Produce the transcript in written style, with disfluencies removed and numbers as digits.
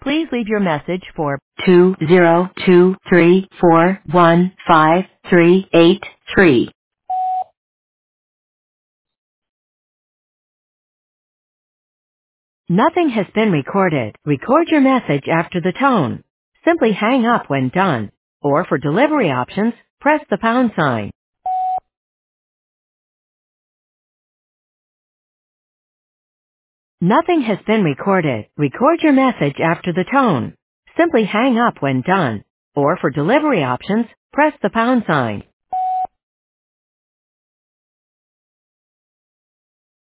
Please leave your message for 20234155383. Nothing has been recorded. Record your message after the tone. Simply hang up when done. Or for delivery options, press the pound sign. Nothing has been recorded. Record your message after the tone. Simply hang up when done. Or for delivery options, press the pound sign.